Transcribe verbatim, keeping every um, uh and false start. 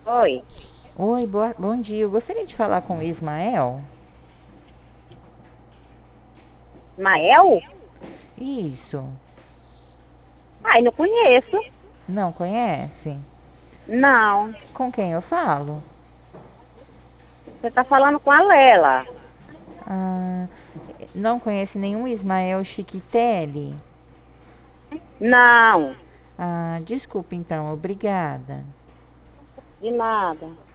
Oi, Oi, boa, bom dia. Eu gostaria de falar com o Ismael. Mael? Isso. Ai, não conheço. Não conhece? Não, Com quem eu falo? você tá falando com a Lela. Ah, não conhece nenhum Ismael Chiquitelli? Não, Ah, desculpa então, obrigada. de nada.